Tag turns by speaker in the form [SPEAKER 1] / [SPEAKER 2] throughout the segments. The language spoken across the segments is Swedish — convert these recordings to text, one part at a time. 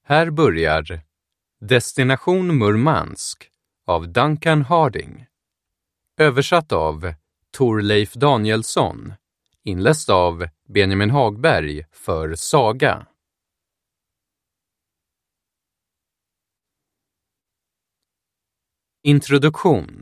[SPEAKER 1] Här börjar Destination Murmansk av Duncan Harding. Översatt av Torleif Danielsson. Inläst av Benjamin Hagberg för Saga. Introduktion.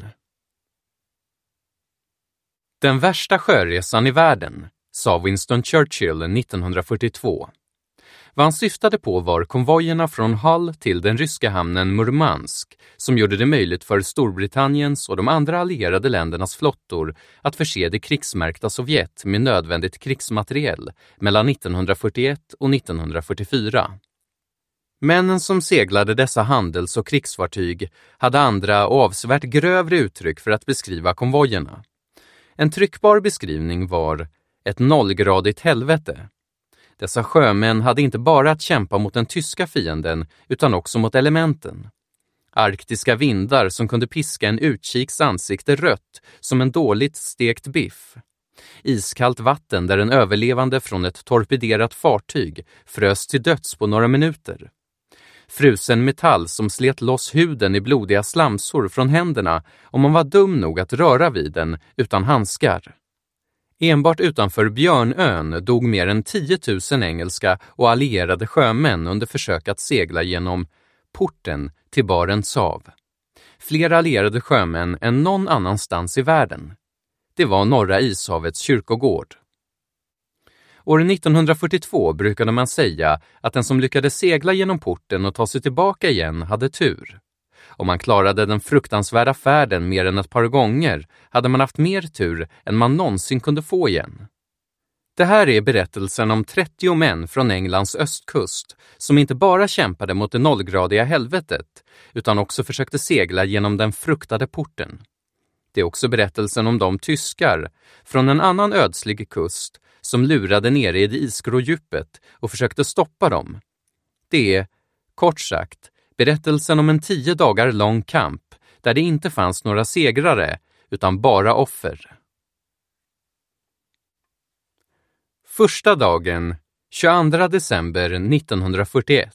[SPEAKER 1] Den värsta sjöresan i världen, sa Winston Churchill 1942. Vad han syftade på var konvojerna från Hull till den ryska hamnen Murmansk som gjorde det möjligt för Storbritanniens och de andra allierade ländernas flottor att förse det krigsmärkta Sovjet med nödvändigt krigsmateriel mellan 1941 och 1944. Männen som seglade dessa handels- och krigsfartyg hade andra och avsevärt grövre uttryck för att beskriva konvojerna. En tryckbar beskrivning var ett nollgradigt helvete. Dessa sjömän hade inte bara att kämpa mot den tyska fienden utan också mot elementen. Arktiska vindar som kunde piska en utkiks ansikte rött som en dåligt stekt biff. Iskallt vatten där en överlevande från ett torpederat fartyg frös till döds på några minuter. Frusen metall som slet loss huden i blodiga slamsor från händerna om man var dum nog att röra vid den utan handskar. Enbart utanför Björnön dog mer än 10 000 engelska och allierade sjömän under försök att segla genom porten till Barents hav. Fler allierade sjömän än någon annanstans i världen. Det var Norra ishavets kyrkogård. År 1942 brukade man säga att den som lyckades segla genom porten och ta sig tillbaka igen hade tur. Om man klarade den fruktansvärda färden mer än ett par gånger hade man haft mer tur än man någonsin kunde få igen. Det här är berättelsen om 30 män från Englands östkust som inte bara kämpade mot det nollgradiga helvetet utan också försökte segla genom den fruktade porten. Det är också berättelsen om de tyskar från en annan ödslig kust som lurade nere i det isgrå djupet och försökte stoppa dem. Det är, kort sagt, berättelsen om en 10 dagar lång kamp där det inte fanns några segrare utan bara offer. Första dagen, 22 december 1941.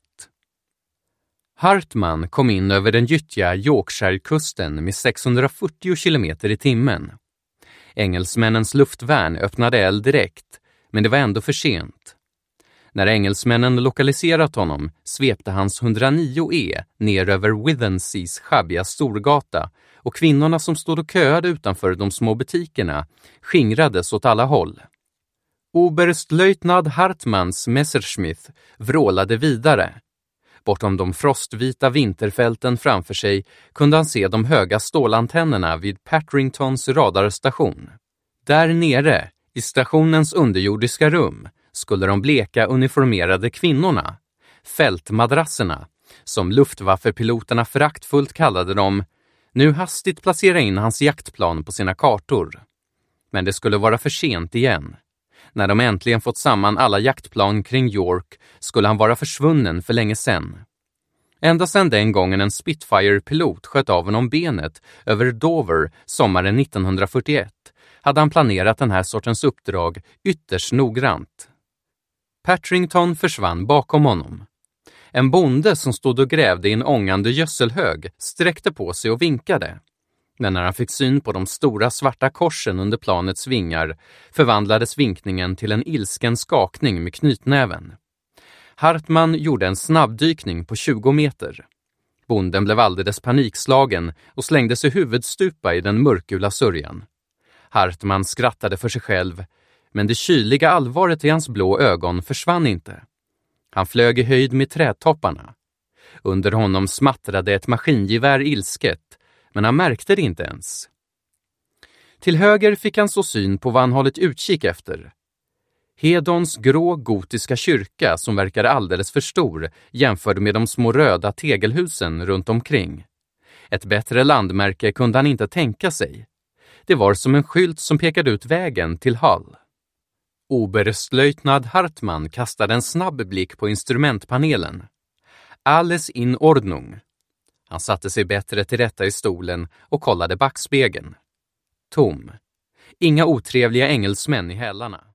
[SPEAKER 1] Hartman kom in över den gyttja Yorkshire-kusten med 640 km i timmen. Engelsmännens luftvärn öppnade eld direkt, men det var ändå för sent. När engelsmännen lokaliserat honom svepte hans 109E ner över Withenseas schabbiga storgata och kvinnorna som stod och köade utanför de små butikerna skingrades åt alla håll. Oberstlöjtnant Hartmans Messerschmitt vrålade vidare. Bortom de frostvita vinterfälten framför sig kunde han se de höga stålantennerna vid Patringtons radarstation. Där nere, i stationens underjordiska rum, skulle de bleka uniformerade kvinnorna, fältmadrasserna, som Luftwaffe-piloterna föraktfullt kallade dem, nu hastigt placera in hans jaktplan på sina kartor. Men det skulle vara för sent igen. När de äntligen fått samman alla jaktplan kring York skulle han vara försvunnen för länge sedan. Ända sedan den gången en Spitfire-pilot sköt av honom benet över Dover sommaren 1941 hade han planerat den här sortens uppdrag ytterst noggrant. Patrington försvann bakom honom. En bonde som stod och grävde i en ångande gödselhög sträckte på sig och vinkade. Men när han fick syn på de stora svarta korsen under planets vingar förvandlades vinkningen till en ilsken skakning med knytnäven. Hartman gjorde en snabbdykning på 20 meter. Bonden blev alldeles panikslagen och slängde sig huvudstupa i den mörkgula sörjan. Hartman skrattade för sig själv, men det kyliga allvaret i hans blå ögon försvann inte. Han flög i höjd med trädtopparna. Under honom smattrade ett maskingevär ilsket, men han märkte det inte ens. Till höger fick han så syn på vad han hållit utkik efter. Hedons grå gotiska kyrka som verkade alldeles för stor jämförd med de små röda tegelhusen runt omkring. Ett bättre landmärke kunde han inte tänka sig. Det var som en skylt som pekade ut vägen till Hull. Oberstlöjtnant Hartman kastade en snabb blick på instrumentpanelen. Alles in Ordnung. Han satte sig bättre till rätta i stolen och kollade backspegeln. Tom. Inga otrevliga engelsmän i hälarna.